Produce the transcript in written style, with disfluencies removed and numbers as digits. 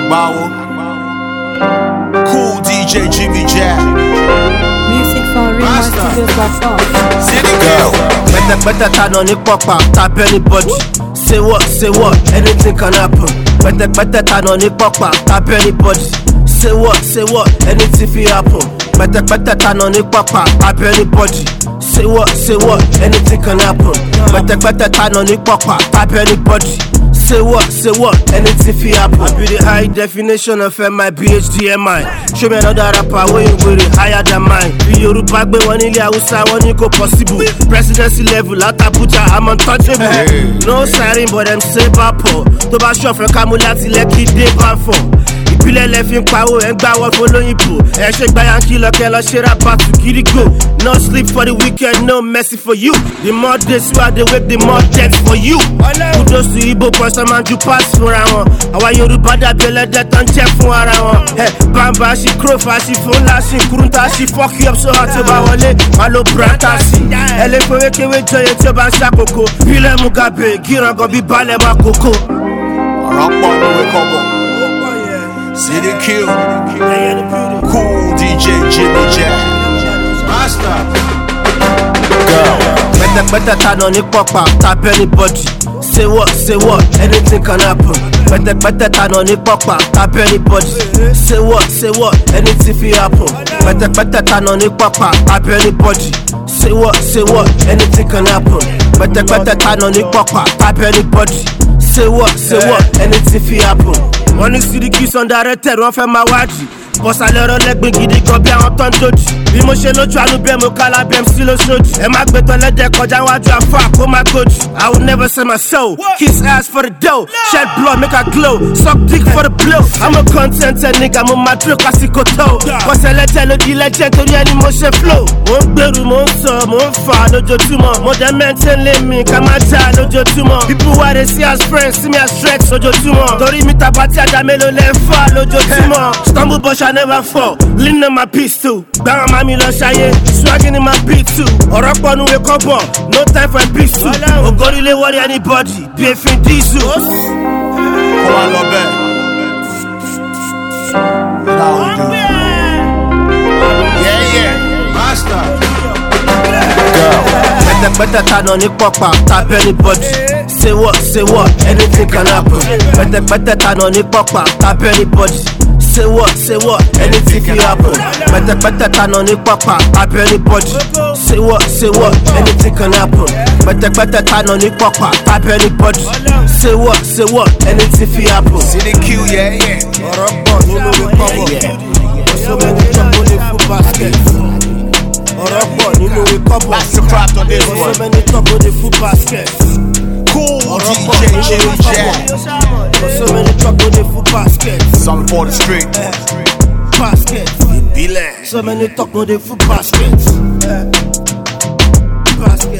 Agbawo. Cool DJ Jimmy Jack. Music from RaymonStudios.com. City girl. Better turn on the papa, tap anybody. Say what, anything can happen. Better turn on the papa, tap anybody. Say what, anything fi happen. Better turn on the papa, tap anybody. Say what, anything can happen. Better turn on the papa, tap anybody. Say what, anything fi happen. I be the high definition of my BHDMI. Show me another rapper where you go higher than mine. The Yoruba gbe won ile Hausa won ni ko possible. Presidency level at Abuja I'm untouchable. No siren but them say bapo. To ba show from Kamu lati Lekki dey ban for. Ìpìlẹ̀ lẹ fi ń pawó ẹ̀ ń gbà wọ́n fọlọ́yìnbó. Ẹ ṣe gba yankee lọ́kẹ́ lọ ṣe rapa to Kirigo. No sleep for the weekend, no mercy for you. The more days you are the wake, the more death for you. Kudos to Igbo boys, man ju pass fúnra wọn. Àwa Yorùbá dàbí ẹlẹ́dẹ̀ tó ń jẹ́ fún ara wọn. Bàbá ṣì kúròfà ṣì fún ńlá ṣì kúrúntà ṣì fuck you up so hard tó bá wọlé. Má ló brata sí. Ẹ lè fowó kéwé jọyè tí ó bá ń ṣàkókò. Bílẹ̀ Mugabe, gírangan bí balẹ̀ máa kókó. Ọ̀rọ̀ pọ̀ lówe kọ́bọ̀. City Q. Cool DJ Jimmy Jack. Master. Girl. Better turn on the papa, tap anybody. Say what, anything can happen. Better turn on the papa, tap anybody. Say what, anything fi happen. Better turn on the papa, tap anybody. Say what, anything can happen. Better turn on the papa, tap anybody. Say what, anything fi happen. Wọ́n ní Siriki Sundareted wọ́n fẹ́ máa wádìí. Bọ́sálẹ́rọ̀ lẹ́gbẹ̀ẹ́ gidi gan bí àwọn tó ń dojì. Bí mo ṣe lójú àánú bẹ́ẹ̀ mo kálá bẹ́ẹ̀ sí lóṣooṣù. Ẹ má gbé tọ́lẹ́dẹ̀ kọjá wájú àfà kó má gbòjì. I will never sell my soul. Kiss ass for the dough. Shed blood make her glow. Suck dick for the blow. I'm a contented nigga, mo máa dúró kásìkò tó. Bọ́sẹ̀lẹ́tẹ̀ ló di legend torí ẹni mo ṣe flow. Mo ń gbèrú, mo ń sọ, mo ń fà lójoojúmọ́. Mo dẹ̀ maintain lé mi ká má já lójoojúmọ́. People why they see as friends see me as threats lójoojúmọ́. Torí mi tàbá tí ajá mélòó lẹ́ ń fà lójoojúmọ́. Stumble but I never fall. Lean on my piece too. Gbàrà mami lọ ṣayé. Swagging in my beat too. Ọ̀rọ̀ pọ̀ nu wake bọ̀. No time for peace too. Ògórílé worry anybody. Bí efin dísù. Kó wá lọ bẹ́ẹ̀. Yeah. Master. Girl. Better turn on the papa, tap anybody. Say what, anything can happen. Better turn on the papa, tap anybody. Say what, anything can happen. Better turn on the papa, tap anybody. Say what, anything can happen. Better turn on the papa, tap anybody. Say what, anything can happen. City Q, yeah. Ọ̀rọ̀ pọ̀ nínú recover. So many trouble in food basket. Ọ̀rọ̀ pọ̀ nínú recover. That's the craft on this one. So many trouble in food basket. Cool Ọ̀rọ̀ pọ̀ DJ nínú Jimmy Jack. recover. So many trouble in food basket. Some for the street. Basket. Be like. So many talk no dey food basket. Basket.